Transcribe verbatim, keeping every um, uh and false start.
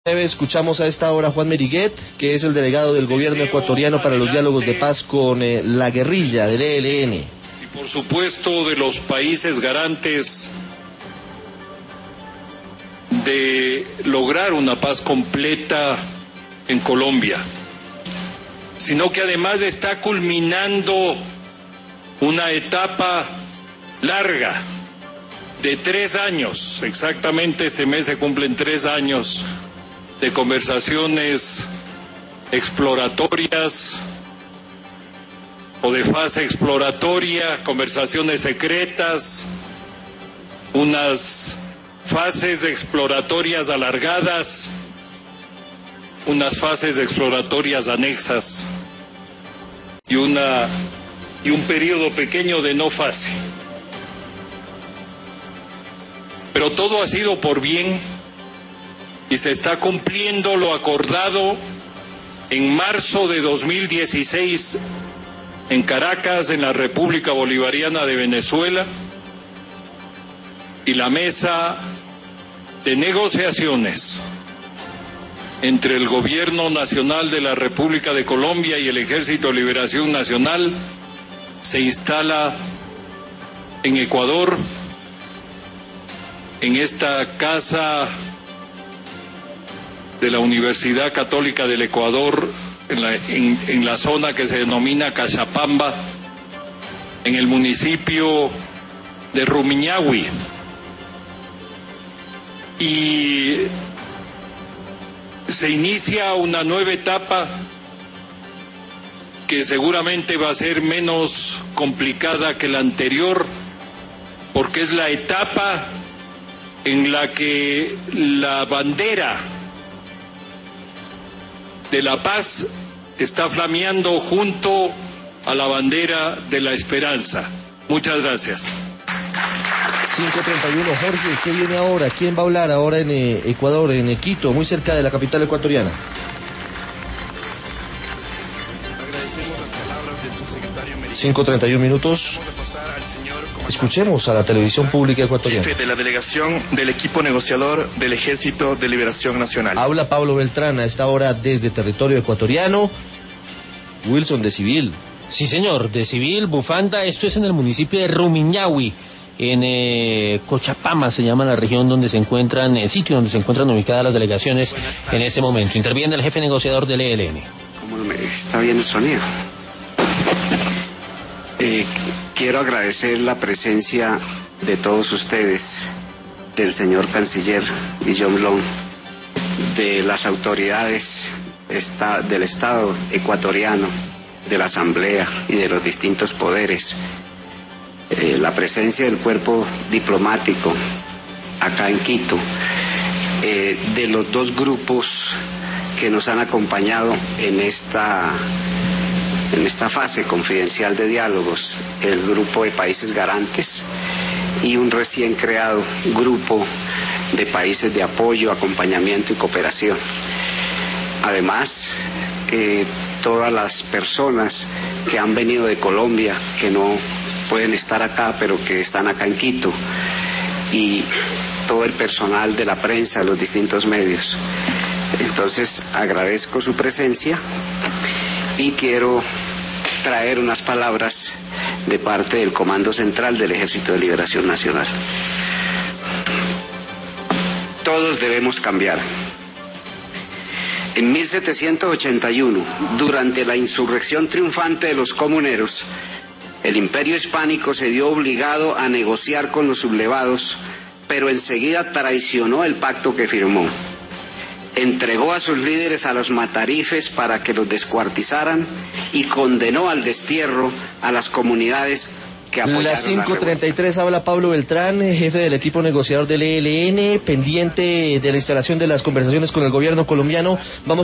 Escuchamos a esta hora a Juan Meriguet, que es el delegado del gobierno ecuatoriano para los diálogos de paz con eh, la guerrilla del E L N. Y por supuesto de los países garantes de lograr una paz completa en Colombia, sino que además está culminando una etapa larga de tres años, exactamente este mes se cumplen tres años de conversaciones exploratorias o de fase exploratoria, conversaciones secretas, unas fases exploratorias alargadas, unas fases exploratorias anexas y una y un periodo pequeño de no fase. Pero todo ha sido por bien y se está cumpliendo lo acordado en marzo de dos mil dieciséis en Caracas, en la República Bolivariana de Venezuela, y la mesa de negociaciones entre el Gobierno Nacional de la República de Colombia y el Ejército de Liberación Nacional se instala en Ecuador, en esta casa de la Universidad Católica del Ecuador, en la, en, en la zona que se denomina Cachapamba, en el municipio de Rumiñahui. Y se inicia una nueva etapa que seguramente va a ser menos complicada que la anterior, porque es la etapa en la que la bandera de la paz está flameando junto a la bandera de la esperanza. Muchas gracias. cinco treinta y uno, Jorge, ¿qué viene ahora? ¿Quién va a hablar ahora en eh, Ecuador, en eh, Quito, muy cerca de la capital ecuatoriana? Agradecemos las palabras del subsecretario Meriguet. cinco treinta y uno minutos. Vamos a pasar al señor Escuchemos a la televisión pública ecuatoriana. jefe de la delegación del equipo negociador del Ejército de Liberación Nacional. Habla Pablo Beltrán a esta hora desde territorio ecuatoriano. Wilson, de civil. Sí, señor, de civil, bufanda. Esto es en el municipio de Rumiñahui, en eh, Cachapamba se llama la región donde se encuentran, el sitio donde se encuentran ubicadas las delegaciones en este momento. Interviene el jefe negociador del E L N. ¿Cómo me está bien el sonido? Eh, quiero agradecer la presencia de todos ustedes, del señor canciller Guillaume Long, de las autoridades esta, del Estado ecuatoriano, de la Asamblea y de los distintos poderes. Eh, la presencia del cuerpo diplomático acá en Quito, eh, de los dos grupos que nos han acompañado en esta, en esta fase confidencial de diálogos, el grupo de países garantes y un recién creado grupo de países de apoyo, acompañamiento y cooperación. Además, eh, todas las personas que han venido de Colombia, que no pueden estar acá, pero que están acá en Quito, y todo el personal de la prensa, de los distintos medios. Entonces, agradezco su presencia y quiero traer unas palabras de parte del Comando Central del Ejército de Liberación Nacional. Todos debemos cambiar. En mil setecientos ochenta y uno, durante la insurrección triunfante de los comuneros, el Imperio Hispánico se vio obligado a negociar con los sublevados, pero enseguida traicionó el pacto que firmó. Entregó a sus líderes a los matarifes para que los descuartizaran y condenó al destierro a las comunidades que apoyaron Las cinco treinta y tres habla Pablo Beltrán, jefe del equipo negociador del E L N, pendiente de la instalación de las conversaciones con el gobierno colombiano. Vamos